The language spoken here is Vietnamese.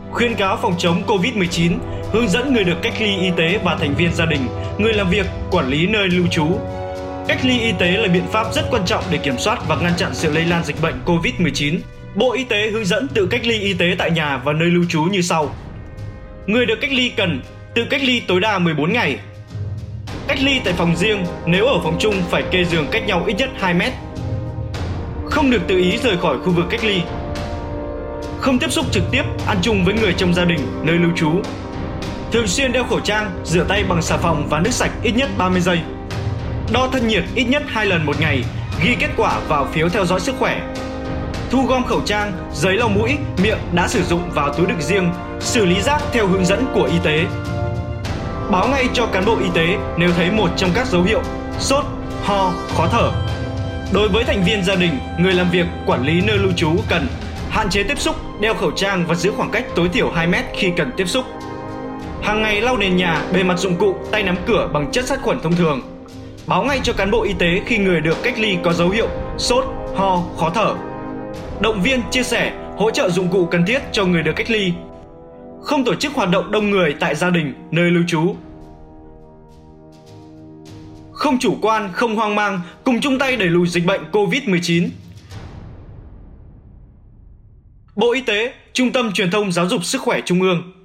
Khuyến cáo phòng chống COVID-19, hướng dẫn người được cách ly y tế và thành viên gia đình, người làm việc, quản lý nơi lưu trú. Cách ly y tế là biện pháp rất quan trọng để kiểm soát và ngăn chặn sự lây lan dịch bệnh COVID-19. Bộ Y tế hướng dẫn tự cách ly y tế tại nhà và nơi lưu trú như sau. Người được cách ly cần tự cách ly tối đa 14 ngày. Cách ly tại phòng riêng, nếu ở phòng chung phải kê giường cách nhau ít nhất 2 mét. Không được tự ý rời khỏi khu vực cách ly. Không tiếp xúc trực tiếp, ăn chung với người trong gia đình, nơi lưu trú. Thường xuyên đeo khẩu trang, rửa tay bằng xà phòng và nước sạch ít nhất 30 giây. Đo thân nhiệt ít nhất 2 lần một ngày, ghi kết quả vào phiếu theo dõi sức khỏe. Thu gom khẩu trang, giấy lau mũi, miệng đã sử dụng vào túi đựng riêng, xử lý rác theo hướng dẫn của y tế. Báo ngay cho cán bộ y tế nếu thấy một trong các dấu hiệu sốt, ho, khó thở. Đối với thành viên gia đình, người làm việc, quản lý nơi lưu trú cần hạn chế tiếp xúc, đeo khẩu trang và giữ khoảng cách tối thiểu 2 mét khi cần tiếp xúc. Hàng ngày lau nền nhà, bề mặt dụng cụ, tay nắm cửa bằng chất sát khuẩn thông thường. Báo ngay cho cán bộ y tế khi người được cách ly có dấu hiệu sốt, ho, khó thở. Động viên, chia sẻ, hỗ trợ dụng cụ cần thiết cho người được cách ly. Không tổ chức hoạt động đông người tại gia đình, nơi lưu trú. Không chủ quan, không hoang mang, cùng chung tay đẩy lùi dịch bệnh COVID-19. Bộ Y tế, Trung tâm Truyền thông Giáo dục Sức khỏe Trung ương.